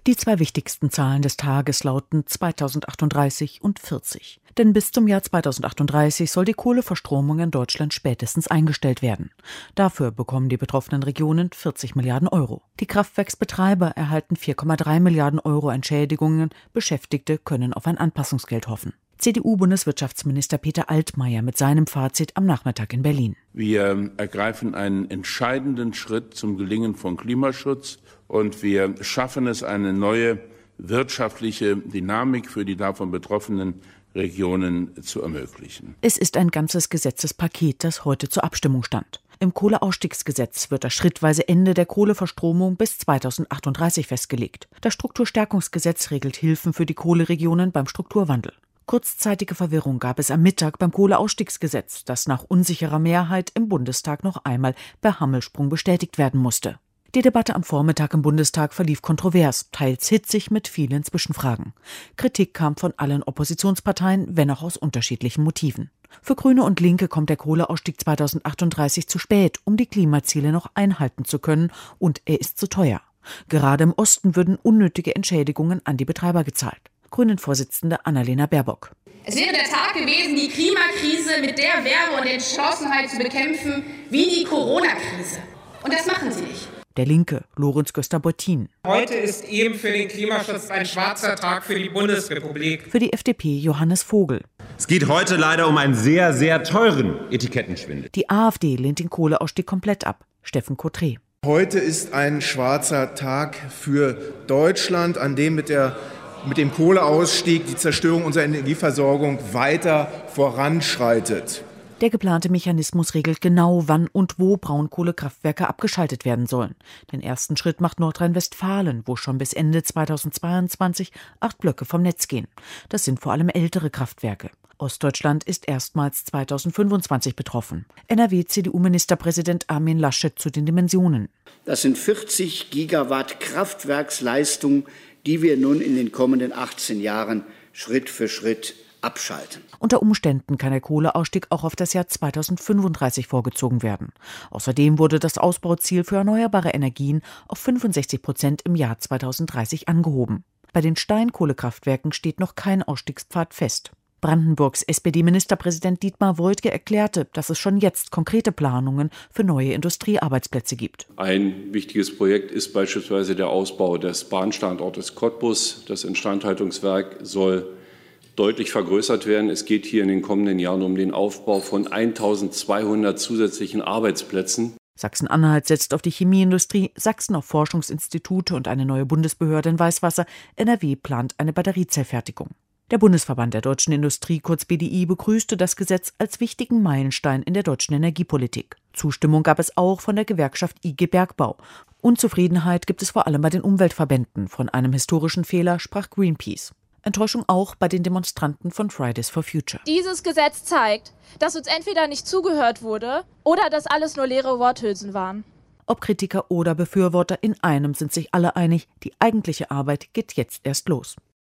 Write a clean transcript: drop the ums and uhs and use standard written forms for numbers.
Die zwei wichtigsten Zahlen des Tages lauten 2038 und 40. Denn bis zum Jahr 2038 soll die Kohleverstromung in Deutschland spätestens eingestellt werden. Dafür bekommen die betroffenen Regionen 40 Milliarden Euro. Die Kraftwerksbetreiber erhalten 4,3 Milliarden Euro Entschädigungen, Beschäftigte können auf ein Anpassungsgeld hoffen. CDU-Bundeswirtschaftsminister Peter Altmaier mit seinem Fazit am Nachmittag in Berlin. Wir ergreifen einen entscheidenden Schritt zum Gelingen von Klimaschutz und wir schaffen es, eine neue wirtschaftliche Dynamik für die davon betroffenen Regionen zu ermöglichen. Es ist ein ganzes Gesetzespaket, das heute zur Abstimmung stand. Im Kohleausstiegsgesetz wird das schrittweise Ende der Kohleverstromung bis 2038 festgelegt. Das Strukturstärkungsgesetz regelt Hilfen für die Kohleregionen beim Strukturwandel. Kurzzeitige Verwirrung gab es am Mittag beim Kohleausstiegsgesetz, das nach unsicherer Mehrheit im Bundestag noch einmal per Hammelsprung bestätigt werden musste. Die Debatte am Vormittag im Bundestag verlief kontrovers, teils hitzig mit vielen Zwischenfragen. Kritik kam von allen Oppositionsparteien, wenn auch aus unterschiedlichen Motiven. Für Grüne und Linke kommt der Kohleausstieg 2038 zu spät, um die Klimaziele noch einhalten zu können, und er ist zu teuer. Gerade im Osten würden unnötige Entschädigungen an die Betreiber gezahlt. Grünen-Vorsitzende Annalena Baerbock. Es wäre der Tag gewesen, die Klimakrise mit der Wärme und Entschlossenheit zu bekämpfen wie die Corona-Krise. Und das machen sie nicht. Der Linke, Lorenz Göster-Beutin. Heute ist eben für den Klimaschutz ein schwarzer Tag für die Bundesrepublik. Für die FDP Johannes Vogel. Es geht heute leider um einen sehr, sehr teuren Etikettenschwindel. Die AfD lehnt den Kohleausstieg komplett ab. Steffen Cotré. Heute ist ein schwarzer Tag für Deutschland, an dem mit dem Kohleausstieg die Zerstörung unserer Energieversorgung weiter voranschreitet. Der geplante Mechanismus regelt genau, wann und wo Braunkohlekraftwerke abgeschaltet werden sollen. Den ersten Schritt macht Nordrhein-Westfalen, wo schon bis Ende 2022 8 Blöcke vom Netz gehen. Das sind vor allem ältere Kraftwerke. Ostdeutschland ist erstmals 2025 betroffen. NRW-CDU-Ministerpräsident Armin Laschet zu den Dimensionen. Das sind 40 Gigawatt Kraftwerksleistung, die wir nun in den kommenden 18 Jahren Schritt für Schritt abschalten. Unter Umständen kann der Kohleausstieg auch auf das Jahr 2035 vorgezogen werden. Außerdem wurde das Ausbauziel für erneuerbare Energien auf 65% im Jahr 2030 angehoben. Bei den Steinkohlekraftwerken steht noch kein Ausstiegspfad fest. Brandenburgs SPD-Ministerpräsident Dietmar Woidke erklärte, dass es schon jetzt konkrete Planungen für neue Industriearbeitsplätze gibt. Ein wichtiges Projekt ist beispielsweise der Ausbau des Bahnstandortes Cottbus. Das Instandhaltungswerk soll deutlich vergrößert werden. Es geht hier in den kommenden Jahren um den Aufbau von 1.200 zusätzlichen Arbeitsplätzen. Sachsen-Anhalt setzt auf die Chemieindustrie, Sachsen auf Forschungsinstitute und eine neue Bundesbehörde in Weißwasser. NRW plant eine Batteriezellfertigung. Der Bundesverband der deutschen Industrie, kurz BDI, begrüßte das Gesetz als wichtigen Meilenstein in der deutschen Energiepolitik. Zustimmung gab es auch von der Gewerkschaft IG Bergbau. Unzufriedenheit gibt es vor allem bei den Umweltverbänden. Von einem historischen Fehler sprach Greenpeace. Enttäuschung auch bei den Demonstranten von Fridays for Future. Dieses Gesetz zeigt, dass uns entweder nicht zugehört wurde oder dass alles nur leere Worthülsen waren. Ob Kritiker oder Befürworter, in einem sind sich alle einig, die eigentliche Arbeit geht jetzt erst los.